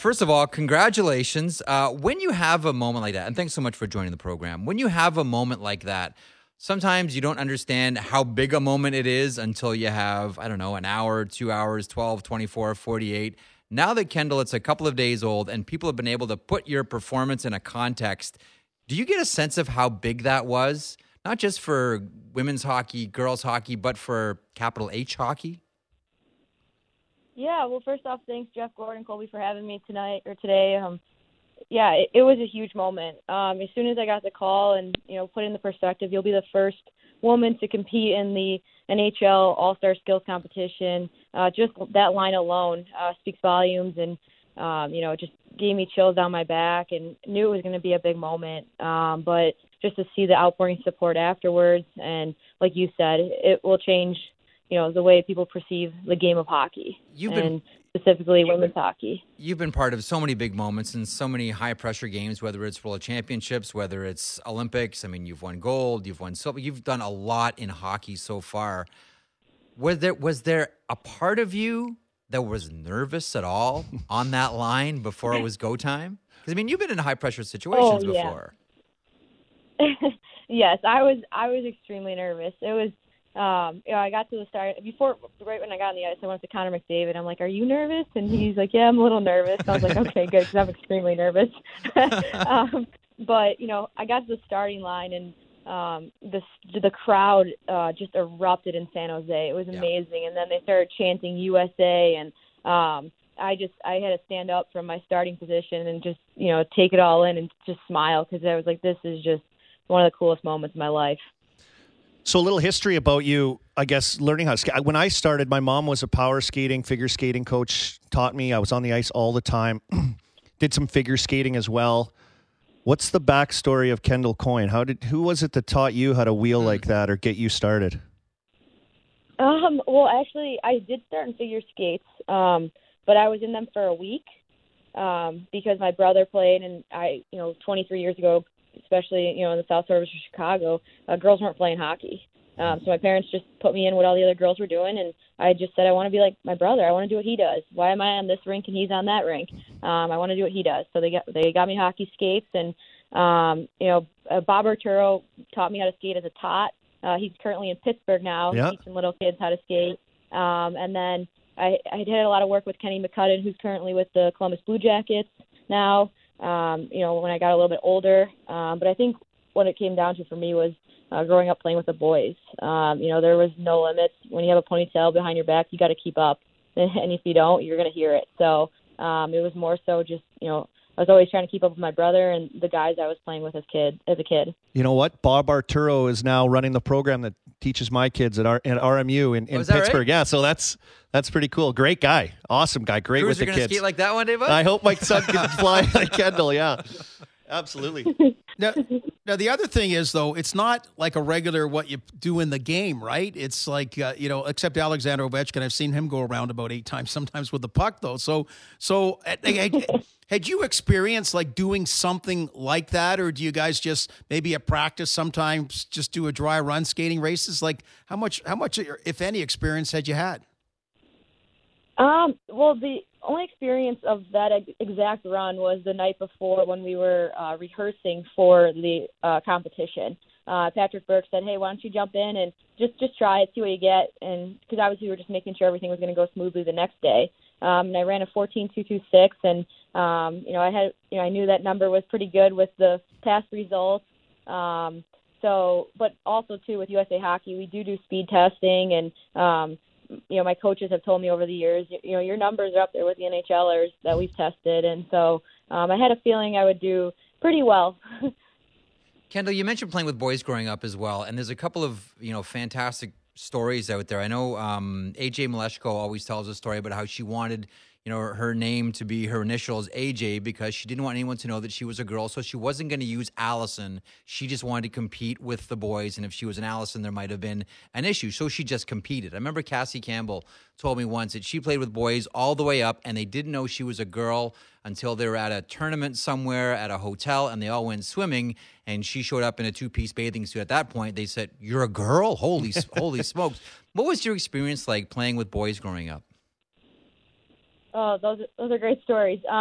First of all, congratulations. When you have a moment like that, and thanks so much for joining the program. When you have a moment like that, sometimes you don't understand how big a moment it is until you have, I don't know, an hour, 2 hours, 12, 24, 48. Now that, Kendall, it's a couple of days old and people have been able to put your performance in a context, do you get a sense of how big that was? Not just for women's hockey, girls hockey, but for capital H hockey? Yeah, well, first off, thanks, Jeff Gordon, Colby, for having me tonight or today. It was a huge moment. As soon as I got the call and, put in the perspective, you'll be the first woman to compete in the NHL All-Star Skills Competition. Just that line alone speaks volumes and, just gave me chills down my back and knew it was going to be a big moment. But just to see the outpouring support afterwards and, like you said, it will change the way people perceive the game of hockey, specifically women's hockey. You've been part of so many big moments and so many high-pressure games, whether it's World Championships, whether it's Olympics. I mean, you've won gold, you've won silver. You've done a lot in hockey so far. Was there a part of you that was nervous at all on that line before it was go time? Because, I mean, you've been in high-pressure situations before. Yes, I was extremely nervous. It was I got to the start right when I got on the ice, I went to Connor McDavid. I'm like, "Are you nervous?" And he's like, "Yeah, I'm a little nervous." I was like, "Okay, good," because I'm extremely nervous. But I got to the starting line, and the crowd just erupted in San Jose. It was amazing, and then they started chanting USA, and I had to stand up from my starting position and just take it all in and just smile because I was like, "This is just one of the coolest moments of my life." So a little history about you, I guess, learning how to skate. When I started, my mom was a power skating, figure skating coach, taught me. I was on the ice all the time. Did some figure skating as well. What's the backstory of Kendall Coyne? Who was it that taught you how to wheel like that or get you started? Well, actually, I did start in figure skates, but I was in them for a week because my brother played, and 23 years ago, especially, in the South Suburbs of Chicago, girls weren't playing hockey. So my parents just put me in what all the other girls were doing, and I just said, I want to be like my brother. I want to do what he does. Why am I on this rink and he's on that rink? I want to do what he does. So they got me hockey skates, and, Bob Arturo taught me how to skate as a tot. He's currently in Pittsburgh now, teaching little kids how to skate. And then I did a lot of work with Kenny McCudden, who's currently with the Columbus Blue Jackets now. When I got a little bit older. But I think what it came down to for me was growing up playing with the boys. There was no limits. When you have a ponytail behind your back, you got to keep up. And if you don't, you're going to hear it. So it was more so just, I was always trying to keep up with my brother and the guys I was playing with as a kid. You know what? Bob Arturo is now running the program that teaches my kids at RMU in Pittsburgh. Right? Yeah, so that's pretty cool. Great guy. Awesome guy. Great with the kids. You're going to skate like that one day, bud? I hope my son can fly like Kendall, yeah. Absolutely. Now, the other thing is, though, it's not like a regular what you do in the game, right? It's like, except Alexander Ovechkin, I've seen him go around about 8 times, sometimes with the puck, though. So had you experienced, like, doing something like that, or do you guys just maybe at practice sometimes just do a dry run skating races? Like, how much, if any, experience had you had? Well, the only experience of that exact run was the night before when we were rehearsing for the competition. Patrick Burke said, "Hey, why don't you jump in and just try it, see what you get?" And because obviously we were just making sure everything was going to go smoothly the next day. And I ran a 14.226, and I knew that number was pretty good with the past results. But also too with USA Hockey, we do speed testing, and my coaches have told me over the years, your numbers are up there with the NHLers that we've tested. And so I had a feeling I would do pretty well. Kendall, you mentioned playing with boys growing up as well. And there's a couple of, fantastic stories out there. I know AJ Maleshko always tells a story about how she wanted, her name to be her initials AJ because she didn't want anyone to know that she was a girl. So she wasn't going to use Allison. She just wanted to compete with the boys. And if she was an Allison, there might have been an issue. So she just competed. I remember Cassie Campbell told me once that she played with boys all the way up and they didn't know she was a girl until they were at a tournament somewhere at a hotel and they all went swimming and she showed up in a 2-piece bathing suit. At that point, they said, "You're a girl? Holy smokes." What was your experience like playing with boys growing up? Oh, those are great stories.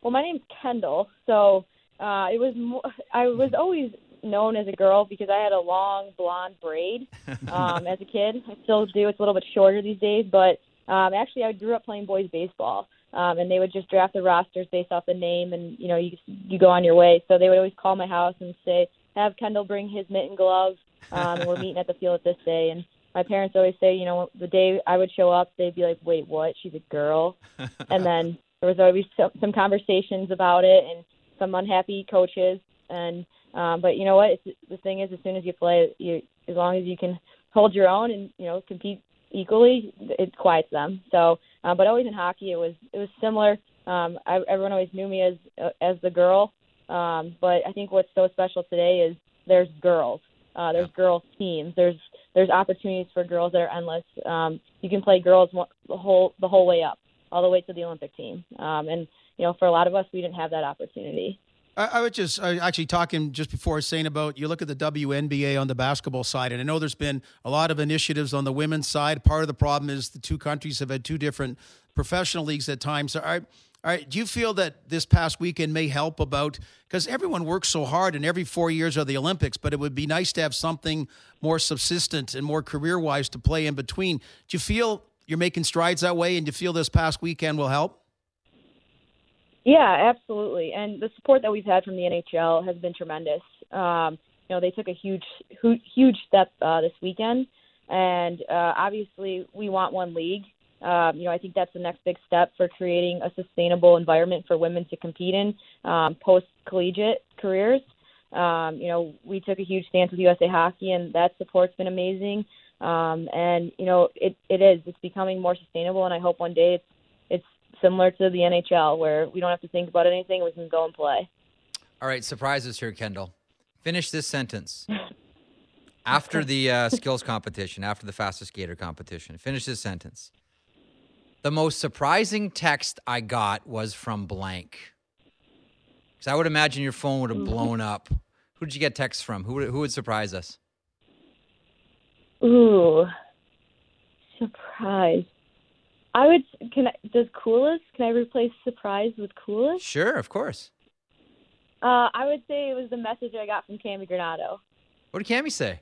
Well, my name's Kendall, so I was always known as a girl because I had a long blonde braid as a kid. I still do. It's a little bit shorter these days, but actually I grew up playing boys baseball, and they would just draft the rosters based off the name, and you go on your way. So they would always call my house and say, "Have Kendall bring his mitt and gloves, and we're meeting at the field this day." And my parents always say, the day I would show up, they'd be like, "Wait, what? She's a girl?" And then there was always some conversations about it and some unhappy coaches. And but you know what? The thing is, as soon as you play, as long as you can hold your own and compete equally, it quiets them. So, but always in hockey, it was similar. Everyone always knew me as the girl. But I think what's so special today is there's girls. There's girls teams. There's opportunities for girls that are endless. You can play girls the whole way up, all the way to the Olympic team. And for a lot of us, we didn't have that opportunity. I was just actually talking just before saying about, you look at the WNBA on the basketball side, and I know there's been a lot of initiatives on the women's side. Part of the problem is the two countries have had two different professional leagues at times. All right, do you feel that this past weekend may help because everyone works so hard and every 4 years are the Olympics, but it would be nice to have something more subsistent and more career-wise to play in between. Do you feel you're making strides that way, and do you feel this past weekend will help? Yeah, absolutely. And the support that we've had from the NHL has been tremendous. They took a huge step this weekend, and obviously we want one league. I think that's the next big step for creating a sustainable environment for women to compete in post-collegiate careers. We took a huge stance with USA Hockey, and that support's been amazing. It's becoming more sustainable, and I hope one day it's similar to the NHL, where we don't have to think about anything. We can go and play. All right, surprises here, Kendall. Finish this sentence. After the skills competition, after the fastest skater competition, finish this sentence. The most surprising text I got was from blank. Because I would imagine your phone would have blown up. Who did you get texts from? Who would surprise us? Ooh, surprise. Can I replace surprise with coolest? Sure, of course. I would say it was the message I got from Cami Granado. What did Cami say?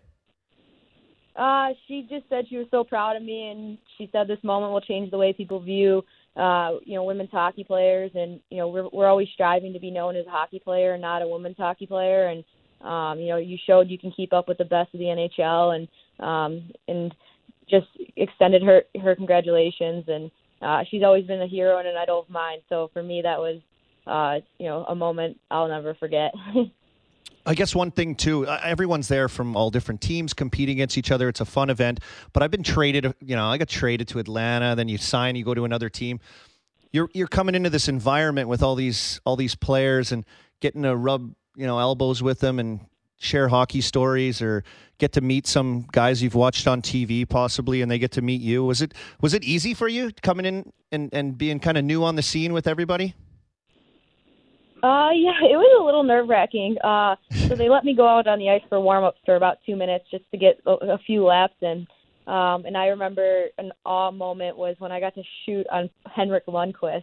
She just said she was so proud of me, and she said this moment will change the way people view, women's hockey players, and we're always striving to be known as a hockey player and not a women's hockey player, and you showed you can keep up with the best of the NHL, and just extended her congratulations, and she's always been a hero and an idol of mine. So for me, that was a moment I'll never forget. I guess one thing, too, everyone's there from all different teams competing against each other. It's a fun event. But I've been traded, I got traded to Atlanta. Then you sign, you go to another team. You're coming into this environment with all these players and getting to rub, elbows with them and share hockey stories or get to meet some guys you've watched on TV possibly, and they get to meet you. Was it easy for you coming in and being kind of new on the scene with everybody? Yeah, it was a little nerve-wracking. So they let me go out on the ice for warm-ups for about 2 minutes just to get a few laps. And I remember an awe moment was when I got to shoot on Henrik Lundqvist.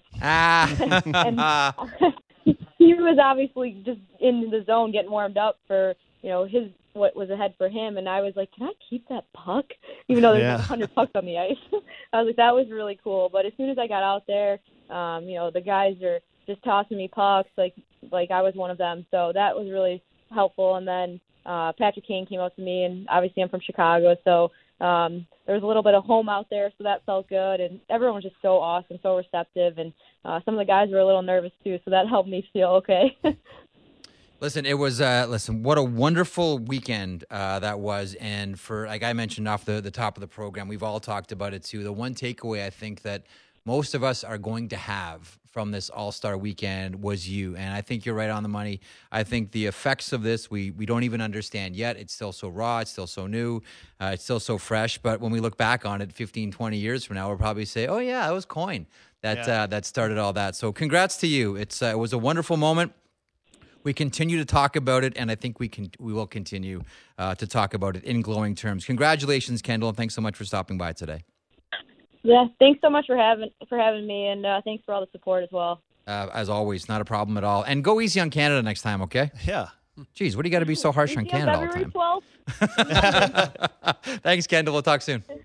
And he was obviously just in the zone getting warmed up for, what was ahead for him. And I was like, can I keep that puck? Even though there's 100 pucks on the ice. I was like, that was really cool. But as soon as I got out there, the guys are just tossing me pucks like I was one of them. So that was really helpful. And then Patrick Kane came up to me, and obviously I'm from Chicago, so there was a little bit of home out there, so that felt good. And everyone was just so awesome, so receptive. And some of the guys were a little nervous too, so that helped me feel okay. Listen, it was what a wonderful weekend that was. And for, like I mentioned off the top of the program, we've all talked about it too. The one takeaway I think that most of us are going to have from this All-Star weekend was you. And I think you're right on the money. I think the effects of this, we don't even understand yet. It's still so raw. It's still so new. It's still so fresh. But when we look back on it 15, 20 years from now, we'll probably say, oh, yeah, that was Coyne that started all that. So congrats to you. It was a wonderful moment. We continue to talk about it, and I think we will continue to talk about it in glowing terms. Congratulations, Kendall, and thanks so much for stopping by today. Yeah, thanks so much for having me, and thanks for all the support as well. As always, not a problem at all. And go easy on Canada next time, okay? Yeah. Jeez, what do you got to be so harsh on Canada all the February time? 12th. Thanks, Kendall. We'll talk soon.